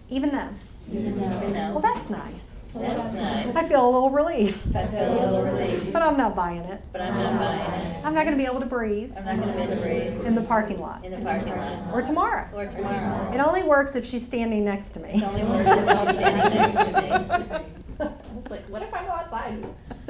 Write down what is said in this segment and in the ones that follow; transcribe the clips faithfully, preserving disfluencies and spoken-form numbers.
Even though. Even though. Even though. Well, that's nice. That's nice. I feel a little relief. I feel a little relief. But I'm not buying it. But I'm not buying it. I'm not going to be able to breathe. I'm not going to be able to breathe. In the parking lot. In the parking lot. Or tomorrow. Or tomorrow. It only works if she's standing next to me. It only works if she's standing next to me. It's like, what if I go outside?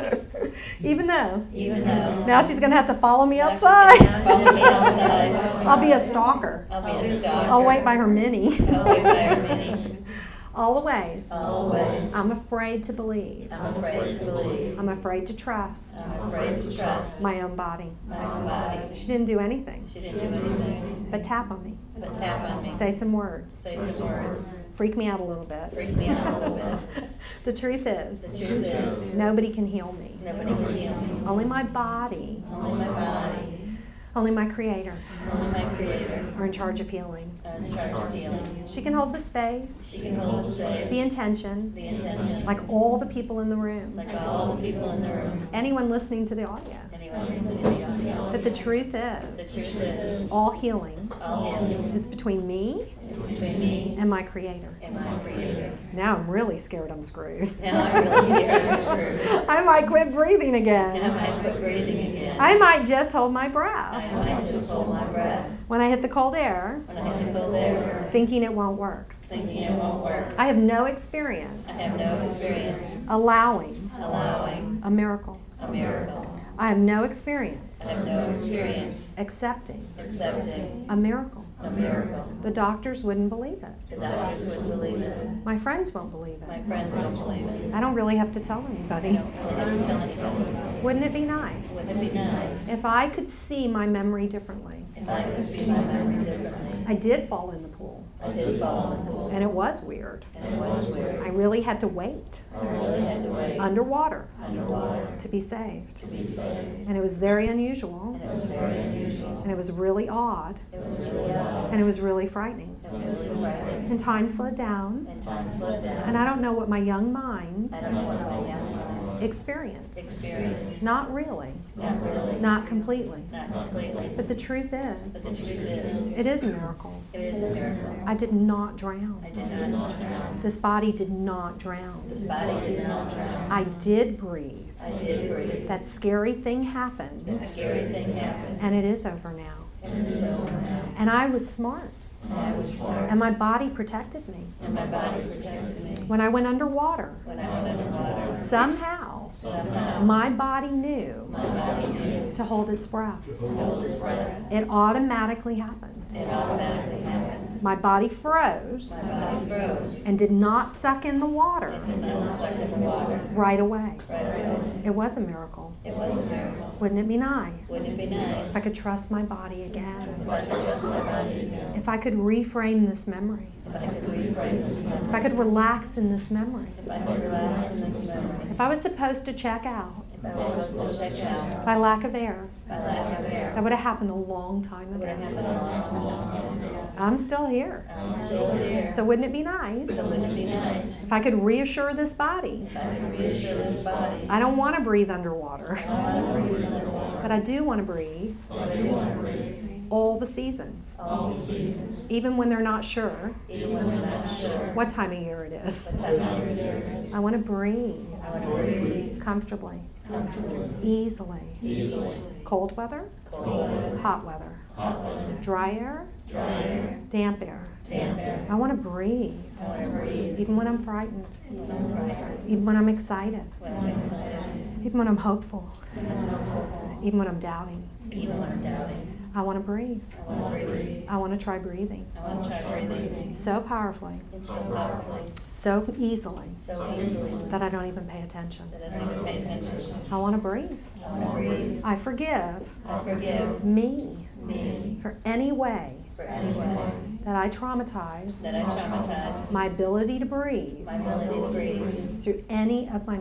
Even though. Even though. Now she's going to have to follow me Now she's outside. gonna have to follow me outside. I'll be a stalker. I'll be a stalker. I'll wait by her mini. I'll wait by her mini. All the ways. All the ways. I'm afraid to believe. I'm afraid to believe. I'm afraid to trust. I'm afraid to trust. My own body. My own body. She didn't do anything. She didn't do anything. But tap on me. But tap on me. Say some words. Say some words. Freak me out a little bit. Freak me out a little bit. The truth is. The truth is. Nobody can heal me. Nobody can heal me. Only my body. Only my body. Only my Creator. Only my Creator. Are in charge of healing. Are in charge of healing. She can hold the space. She can hold the space. The intention. The intention. Like all the people in the room. Like all the people in the room. Anyone listening to the audio. Anyone listening to the audio. But the truth The is. truth is. All healing. All healing. Is between me. Is between me. And my Creator. And my Creator. Now I'm really scared I'm screwed. Now I'm really scared I'm screwed. I might quit breathing And again. I might quit breathing again. I might just hold my I breath. might just hold my breath. When I hit the cold air, When I hit the cold air. thinking it won't work. Thinking it won't work. I have no experience I have no experience allowing allowing a miracle. a miracle. I have no experience I have no experience accepting accepting a miracle. a miracle. The doctors wouldn't believe it. The doctors wouldn't believe it. My friends won't believe My it. friends won't believe it. I don't really have to tell I anybody. don't really have to tell anybody. Wouldn't it be nice Wouldn't it be nice if I could see my memory differently? if I could see my memory differently? I did fall in the pool, I did fall in the pool. and it was weird. And it was weird. I really had to wait I really had to wait underwater underwater to be saved. to be saved. And it was very unusual, And it was very unusual. and it was really odd, It was really odd. and it was really frightening. It was really frightening. And time slowed down, And time slowed down. and I don't know what my young mind I don't know what my young mind experienced. experienced. Not really, Not really. not completely. Not completely. But the truth But is, the truth is, it is a miracle. it is a miracle. I did not drown. I did not drown. This body did not drown. This body did not drown. I did breathe. I did breathe. That scary thing happened, That scary thing happened. and it is over now. And it's over now. And I was smart, And I was smart. and my body protected me. And my body protected me. When I went underwater, When I went underwater, somehow somehow my body knew my body knew to hold its breath. to hold its breath. It automatically happened. It automatically happened. My body froze My body froze. and did not suck in the water It did not suck in the water right away. right away. It was a miracle. It was a miracle. Wouldn't it be nice Wouldn't it be nice if I could trust my body again? if I could trust my body again? If I could reframe this memory? If I could reframe this If memory? I could relax in this memory? If I could relax in this memory? If I was supposed to check out If I was supposed to check out by lack of air, by lack of air, that would have happened a long time it would have ago. happened a long time ago. I'm still here. I'm still here. So wouldn't it be nice So wouldn't it be nice if I could reassure this body? if I could reassure this body? I don't want to breathe underwater, I don't want to breathe underwater, but I do want to breathe but I do want to breathe all the seasons, all the seasons, even when they're not sure even when we're not sure what time of year it is. what time of year it is. I want to breathe I want to breathe comfortably, comfortably, easily. easily. Cold weather, Cold weather, hot weather, hot weather, dry air, dry air, damp air. damp air. I want to breathe, I want to breathe even when I'm frightened, when I'm frightened, even when I'm excited, when I'm excited, even when I'm hopeful, when I'm hopeful, even when I'm doubting. even when I'm doubting. I want to breathe. I want to breathe. I want to try breathing I want to try breathing so powerfully, and so powerfully, so easily, so easily that I don't even pay attention. that I don't even pay attention. I want to breathe. I want to breathe. I forgive I forgive me me for any way for any way that I traumatize that I traumatized my ability to breathe my ability to breathe through any of my memories.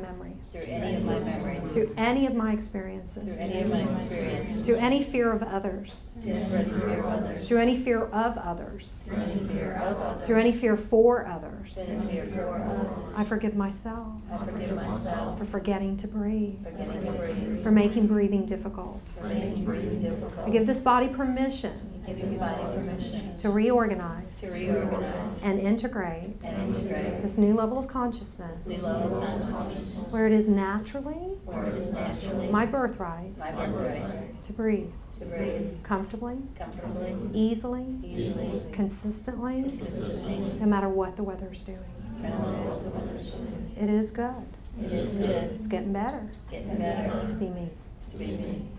through any of my memories, through any of my through experiences, any of my experiences, through any fear of others, through any fear of others, through any fear of others, through any fear of others, through any fear for others. through any fear for others. I forgive myself I forgive myself for forgetting to breathe, for getting to breathe, for making breathing difficult. for making breathing difficult. I give this body permission Give this body permission to reorganize to reorganize and integrate and integrate this new level of new consciousness level of consciousness where it is naturally where it is naturally my birthright my birthright to breathe to breathe comfortably, comfortably, easily, easily, consistently, consistently, no matter what the weather's doing. no matter what the weather's doing. It is good. It is good, It's getting better getting better to be me. to be me.